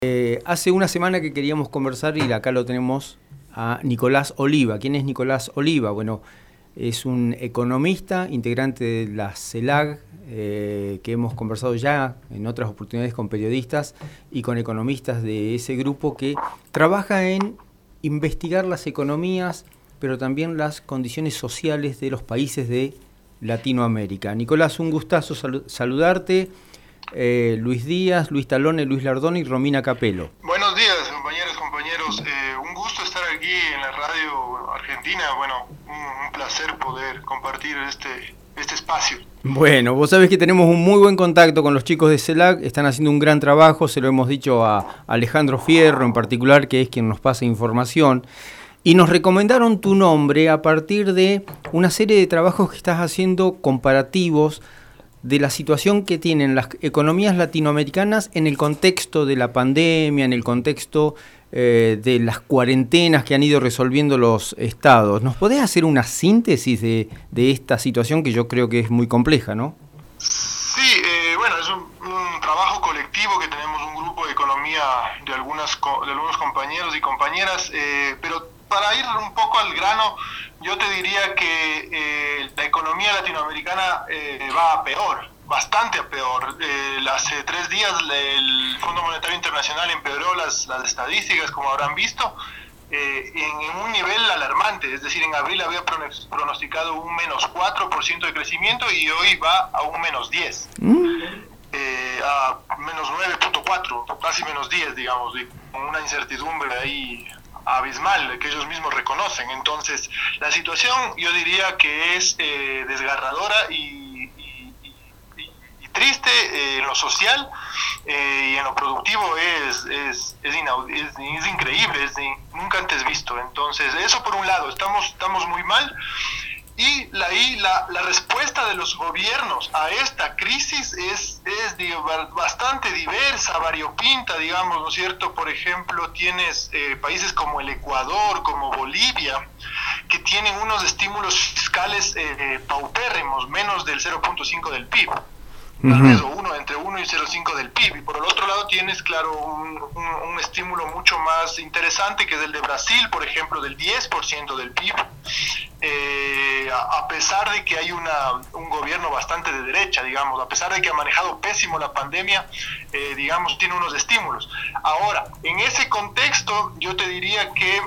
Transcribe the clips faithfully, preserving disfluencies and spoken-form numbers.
Eh, hace una semana que queríamos conversar y acá lo tenemos a Nicolás Oliva. ¿Quién es Nicolás Oliva? Bueno, es un economista, integrante de la CELAC, eh, que hemos conversado ya en otras oportunidades con periodistas y con economistas de ese grupo que trabaja en investigar las economías, pero también las condiciones sociales de los países de Latinoamérica. Nicolás, un gustazo salu- saludarte. Eh, Luis Díaz, Luis Talone, Luis Lardón y Romina Capello. Buenos días, compañeras, compañeros. Eh, un gusto estar aquí en la radio argentina. Bueno, un, un placer poder compartir este, este espacio. Bueno, vos sabés que tenemos un muy buen contacto con los chicos de CELAC, están haciendo un gran trabajo, se lo hemos dicho a Alejandro Fierro en particular, que es quien nos pasa información, y nos recomendaron tu nombre a partir de una serie de trabajos que estás haciendo comparativos de la situación que tienen las economías latinoamericanas en el contexto de la pandemia, en el contexto eh, de las cuarentenas que han ido resolviendo los estados. ¿Nos podés hacer una síntesis de, de esta situación que yo creo que es muy compleja, no? Sí, eh, bueno, es un, un trabajo colectivo que tenemos un grupo de economía de, algunas, de algunos compañeros y compañeras, eh, pero para ir un poco al grano, yo te diría que eh, la economía latinoamericana eh, va a peor, bastante a peor. Eh, hace tres días el Fondo Monetario Internacional empeoró las, las estadísticas, como habrán visto, eh, en, en un nivel alarmante. Es decir, en abril había pronosticado un menos cuatro por ciento de crecimiento y hoy va a un menos diez. Mm. Eh, a menos nueve punto cuatro, casi menos diez, digamos, con una incertidumbre ahí abismal que ellos mismos reconocen. Entonces la situación yo diría que es eh, desgarradora y, y, y, y triste eh, en lo social eh, y en lo productivo es es es, inaud- es, es increíble, es de, nunca antes visto. Entonces eso por un lado, estamos estamos muy mal. Y la, y la, la respuesta de los gobiernos a esta crisis es, es digo, bastante diversa, variopinta, digamos, ¿no es cierto? Por ejemplo, tienes eh, países como el Ecuador, como Bolivia, que tienen unos estímulos fiscales eh, paupérrimos, menos del cero punto cinco del P I B. Tal vez, o uno, entre uno y cero punto cinco del P I B. Y por el otro lado tienes, claro, un, un, un estímulo mucho más interesante, que es el de Brasil, por ejemplo, del diez por ciento del P I B. Eh, a, a pesar de que hay una, un gobierno bastante de derecha, digamos, a pesar de que ha manejado pésimo la pandemia, eh, digamos, tiene unos estímulos. Ahora, en ese contexto, yo te diría que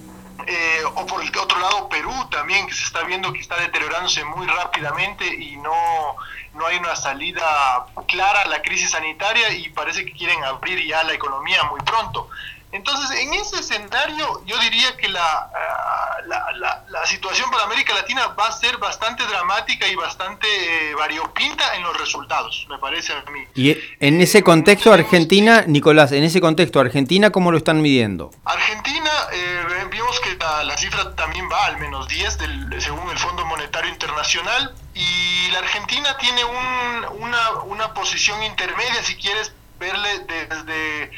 Eh, o por el otro lado Perú también, que se está viendo que está deteriorándose muy rápidamente y no, no hay una salida clara a la crisis sanitaria y parece que quieren abrir ya la economía muy pronto. Entonces, en ese escenario, yo diría que la, uh, la, la, la situación para América Latina va a ser bastante dramática y bastante eh, variopinta en los resultados, me parece a mí. Y en ese contexto, Argentina, Nicolás, en ese contexto, Argentina, ¿cómo lo están midiendo? Argentina, eh, vimos que la, la cifra también va al menos diez, del, según el Fondo Monetario Internacional, y la Argentina tiene un, una, una posición intermedia, si quieres verle desde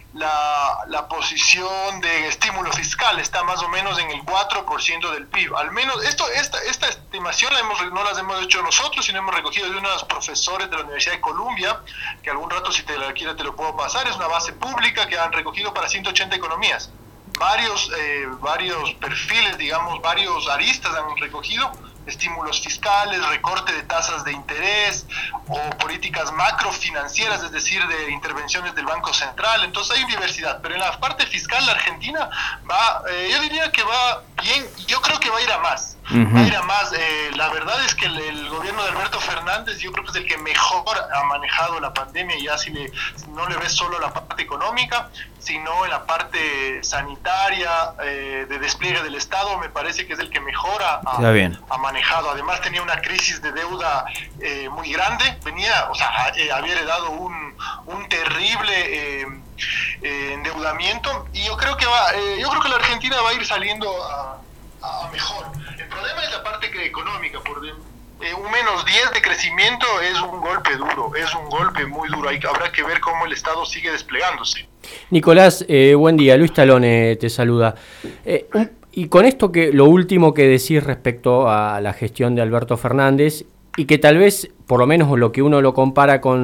La, la posición de estímulo fiscal, está más o menos en el cuatro por ciento del P I B. Al menos esto, esta, esta estimación la hemos, no las hemos hecho nosotros, sino hemos recogido de unos profesores de la Universidad de Columbia, que algún rato, si te la quieres, te lo puedo pasar. Es una base pública que han recogido para ciento ochenta economías. Varios, eh, varios perfiles, digamos, varios aristas han recogido. Estímulos fiscales, recorte de tasas de interés o políticas macrofinancieras, es decir, de intervenciones del Banco Central. Entonces hay diversidad, pero en la parte fiscal la Argentina va, eh, yo diría que va bien, yo creo que va a ir a más. Uh-huh. Va a ir a más. Eh, la verdad es que el, el gobierno de Alberto Fernández, yo creo que es el que mejor ha manejado la pandemia, ya si le, no le ves solo la parte económica, sino en la parte sanitaria, eh, de despliegue del Estado, me parece que es el que mejor ha, ha, ha manejado. Además tenía una crisis de deuda eh, muy grande, venía, o sea, eh, había heredado un, un terrible eh, eh, endeudamiento, y yo creo que va, eh, yo creo que la Argentina va a ir saliendo a, a mejor. El problema es la parte económica, por eh, un menos diez de crecimiento es un golpe duro, es un golpe muy duro. Hay, habrá que ver cómo el Estado sigue desplegándose. Nicolás, eh, buen día. Luis Talone te saluda. Eh, un, y con esto, que lo último que decís respecto a la gestión de Alberto Fernández, y que tal vez, por lo menos lo que uno lo compara con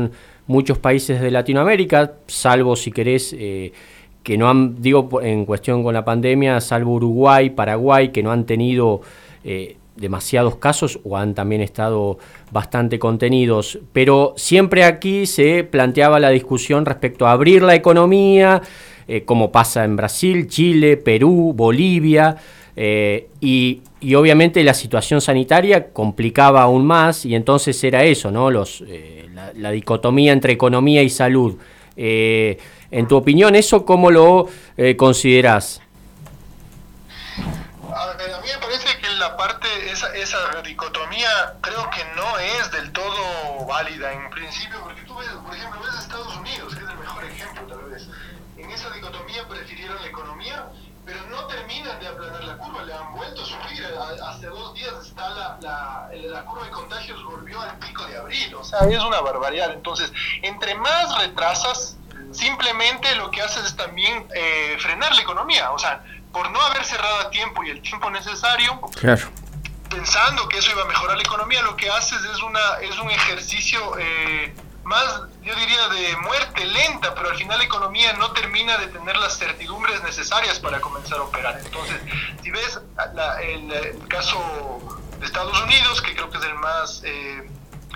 muchos países de Latinoamérica, salvo si querés, eh, que no han, digo en cuestión con la pandemia, salvo Uruguay, Paraguay, que no han tenido eh, demasiados casos o han también estado bastante contenidos, pero siempre aquí se planteaba la discusión respecto a abrir la economía, eh, como pasa en Brasil, Chile, Perú, Bolivia, eh, y, y obviamente la situación sanitaria complicaba aún más, y entonces era eso, ¿no? Los, eh, la, la dicotomía entre economía y salud. Eh, en tu opinión, ¿eso cómo lo eh, considerás? A mí me parece que la parte, esa, esa dicotomía creo que no es del todo válida en principio, porque tú ves, por ejemplo, ves Estados Unidos, que es el mejor ejemplo tal vez. En esa dicotomía prefirieron la economía, pero no terminan de aplanar la curva, le han vuelto a subir. Hace dos días está la, la, la curva de contagios volvió al pico de abril, o sea, es una barbaridad. Entonces, entre más retrasas, simplemente lo que haces es también eh, frenar la economía, o sea, por no haber cerrado a tiempo y el tiempo necesario, claro, pensando que eso iba a mejorar la economía, lo que haces es una es un ejercicio eh, más, yo diría, de muerte lenta, pero al final la economía no termina de tener las certidumbres necesarias para comenzar a operar. Entonces, si ves la, el, el caso de Estados Unidos, que creo que es el más eh,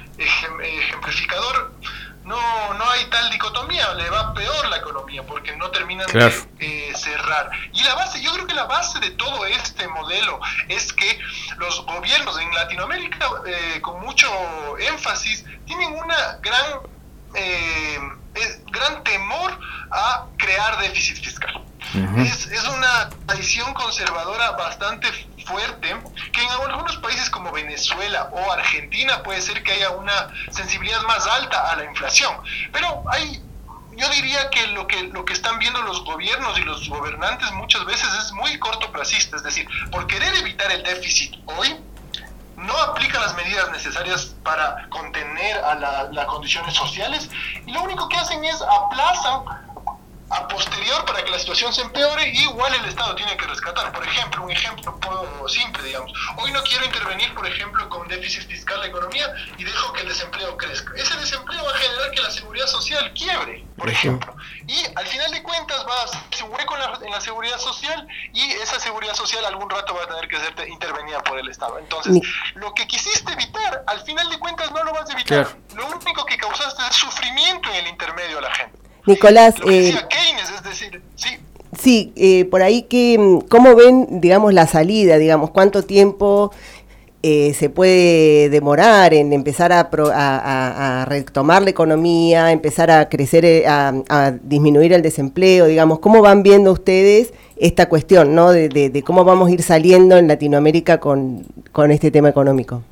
ejemplificador, no no hay tal dicotomía, le va peor la economía porque no terminan claro. de eh, cerrar. Y la base, yo creo que la base de todo este modelo es que los gobiernos en Latinoamérica, eh, con mucho énfasis, tienen una gran eh, gran temor a crear déficit fiscal. Uh-huh. Es, es una tradición conservadora bastante fuerte, que en algunos países como Venezuela o Argentina puede ser que haya una sensibilidad más alta a la inflación, pero hay, yo diría que lo que lo que están viendo los gobiernos y los gobernantes muchas veces es muy cortoplacista, es decir, por querer evitar el déficit hoy, no aplican las medidas necesarias para contener a la, las condiciones sociales, y lo único que hacen es aplazan a posterior para que la situación se empeore, y igual el Estado tiene que rescatar. Por ejemplo, un ejemplo simple, digamos, hoy no quiero intervenir, por ejemplo, con déficit fiscal la economía y dejo que el desempleo crezca. Ese desempleo va a generar que la seguridad social quiebre, por ejemplo, y al final de cuentas va a hacerse un hueco en la, en la seguridad social, y esa seguridad social algún rato va a tener que ser intervenida por el Estado. Entonces, Mi... lo que quisiste evitar, al final de cuentas no lo vas a evitar. Claro. Lo único que causaste es sufrimiento en el intermedio a la gente. Nicolás, lo que decía eh, Keynes, es decir, sí. Sí, eh, por ahí, que, ¿cómo ven, digamos, la salida? Digamos, ¿cuánto tiempo eh, se puede demorar en empezar a, pro, a, a, a retomar la economía, empezar a crecer, a, a disminuir el desempleo? Digamos, ¿cómo van viendo ustedes esta cuestión, ¿no? De, de, de cómo vamos a ir saliendo en Latinoamérica con, con este tema económico.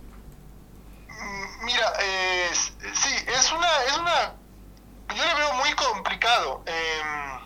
Mira, eh, sí, es una, es una, yo le veo muy complicado. Eh,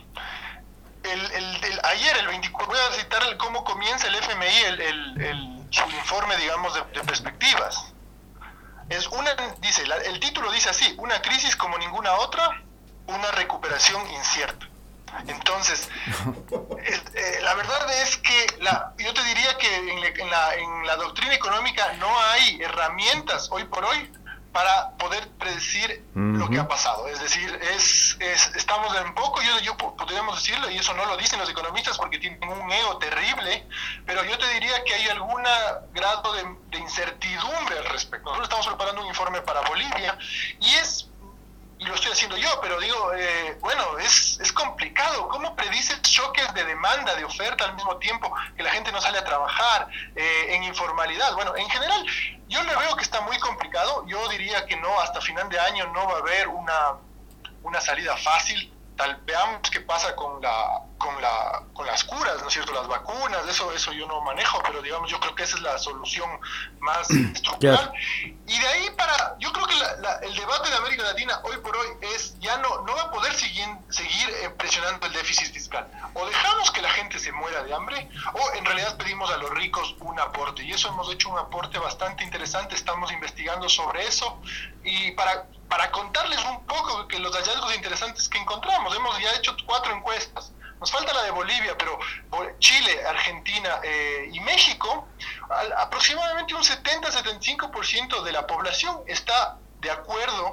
el, el, el, ayer, el veinticuatro, voy a citar el, cómo comienza el F M I, el, el, el, su informe, digamos, de, de perspectivas. Es una, dice, la, el título dice así: una crisis como ninguna otra, una recuperación incierta. Entonces, es, eh, la verdad es que la, yo te diría que en, en, la, en la doctrina económica no hay herramientas hoy por hoy para poder predecir uh-huh. lo que ha pasado. Es decir, es, es estamos en poco, yo, yo podríamos decirlo, y eso no lo dicen los economistas porque tienen un ego terrible, pero yo te diría que hay algún grado de, de incertidumbre al respecto. Nosotros estamos preparando un informe para Bolivia, y es, y lo estoy haciendo yo, pero digo, eh, bueno, es, es complicado. ¿Cómo predices choques de demanda, de oferta al mismo tiempo que la gente no sale a trabajar eh, en informalidad? Bueno, en general, yo le veo que está muy complicado. Yo diría que no, hasta final de año no va a haber una, una salida fácil. Tal, veamos qué pasa con la con la con las curas, ¿no es cierto? Las vacunas, eso eso yo no manejo, pero digamos, yo creo que esa es la solución más estructural. Y de ahí para, yo creo que la, la, el debate de América Latina hoy por hoy es, ya no no va a poder seguir, seguir eh, presionando el déficit fiscal. O dejamos que la gente se muera de hambre, o en realidad pedimos a los ricos un aporte. Y eso hemos hecho un aporte bastante interesante, estamos investigando sobre eso, y para para contarles un poco que los hallazgos interesantes que encontramos. Hemos ya hecho cuatro encuestas. Nos falta la de Bolivia, pero Chile, Argentina eh, y México, al, aproximadamente un setenta a setenta y cinco por ciento de la población está de acuerdo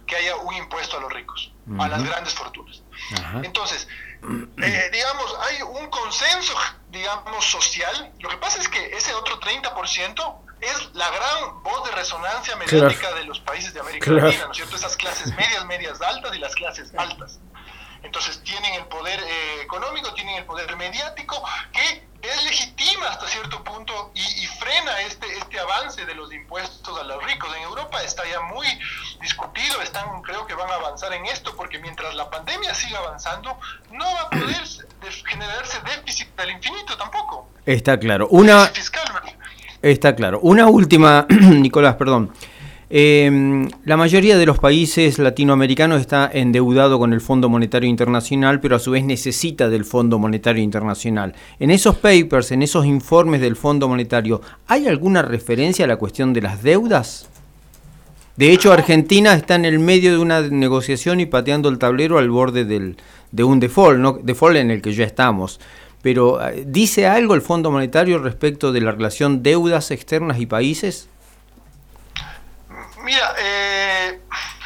que haya un impuesto a los ricos, uh-huh. a las grandes fortunas. Uh-huh. Entonces, eh, digamos, hay un consenso, digamos, social. Lo que pasa es que ese otro treinta por ciento es la gran voz de resonancia mediática claro. de los países de América claro. Latina, ¿no es cierto? Esas clases medias, medias altas y las clases altas. Entonces tienen el poder eh, económico, tienen el poder mediático, que es legitima hasta cierto punto y, y frena este, este avance de los impuestos a los ricos. En Europa está ya muy discutido, están, creo que van a avanzar en esto, porque mientras la pandemia siga avanzando, no va a poder generarse déficit del infinito tampoco. Está claro. Una, fiscal, está claro. Una última, Nicolás, perdón. Eh, la mayoría de los países latinoamericanos está endeudado con el Fondo Monetario Internacional, pero a su vez necesita del Fondo Monetario Internacional. En esos papers, en esos informes del Fondo Monetario, ¿hay alguna referencia a la cuestión de las deudas? De hecho, Argentina está en el medio de una negociación y pateando el tablero al borde del, de un default, ¿no? Default en el que ya estamos. Pero, ¿dice algo el Fondo Monetario respecto de la relación deudas externas y países? Mira, eh,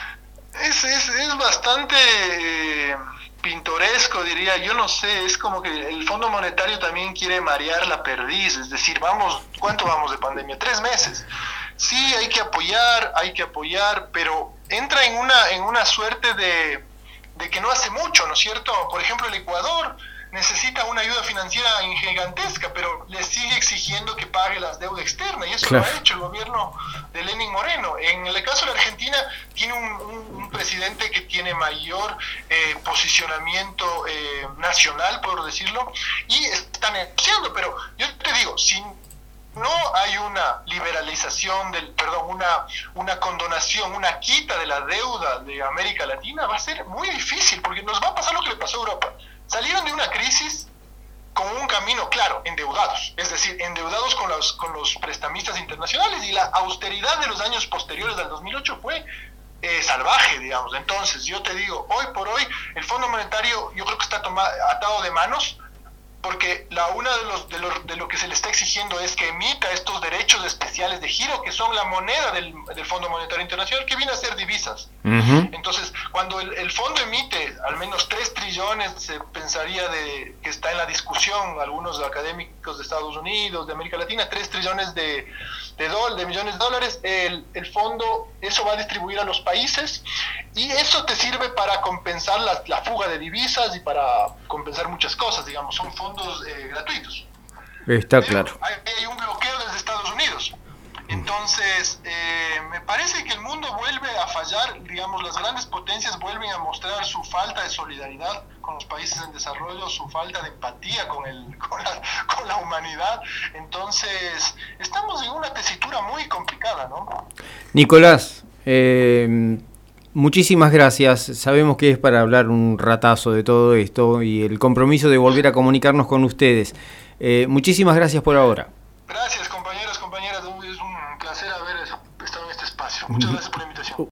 es, es, es bastante eh, pintoresco, diría, yo no sé, es como que el Fondo Monetario también quiere marear la perdiz, es decir, vamos, ¿cuánto vamos de pandemia? Tres meses. Sí, hay que apoyar, hay que apoyar, pero entra en una, en una suerte de, de que no hace mucho, ¿no es cierto? Por ejemplo, el Ecuador necesita una ayuda financiera gigantesca, pero le sigue exigiendo que pague las deudas externas, y eso claro. lo ha hecho el gobierno de Lenín Moreno. En el caso de la Argentina, tiene un, un, un presidente que tiene mayor eh, posicionamiento eh, nacional, por decirlo, y está negociando, pero yo te digo, si no hay una liberalización, del, perdón, una, una condonación, una quita de la deuda de América Latina, va a ser muy difícil, porque nos va a pasar lo que le pasó a Europa. Salieron de una crisis con un camino claro, endeudados, es decir, endeudados con los, con los prestamistas internacionales, y la austeridad de los años posteriores al dos mil ocho fue eh, salvaje, digamos. Entonces, yo te digo, hoy por hoy, el Fondo Monetario yo creo que está tomado, atado de manos, porque la una de los, de, los, de lo que se le está exigiendo es que emita estos derechos especiales de giro, que son la moneda del, del Fondo Monetario Internacional, que viene a ser divisas. Uh-huh. Entonces, cuando el, el fondo emite al menos tres trillones, se pensaría de que está en la discusión, algunos académicos de Estados Unidos, de América Latina, tres trillones de, de, do, de millones de dólares, el, el fondo, eso va a distribuir a los países, y eso te sirve para compensar la, la fuga de divisas y para compensar muchas cosas, digamos, son fondos Eh, gratuitos. Está Pero claro. Hay, hay un bloqueo desde Estados Unidos. Entonces, eh, me parece que el mundo vuelve a fallar, digamos, las grandes potencias vuelven a mostrar su falta de solidaridad con los países en desarrollo, su falta de empatía con, el, con, la, con la humanidad. Entonces, estamos en una tesitura muy complicada, ¿no? Nicolás, eh, muchísimas gracias. Sabemos que es para hablar un ratazo de todo esto y el compromiso de volver a comunicarnos con ustedes. Eh, muchísimas gracias por ahora. Gracias, compañeros, compañeras. Es un placer haber estado en este espacio. Muchas gracias por la invitación.